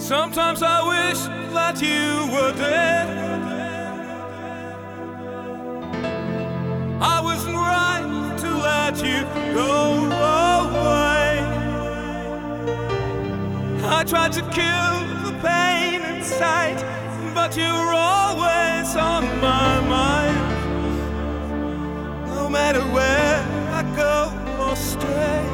Sometimes I wish that you were dead. I wasn't right to let you go away. I tried to kill the pain inside, but you're always on my mind. No matter where I go or stray,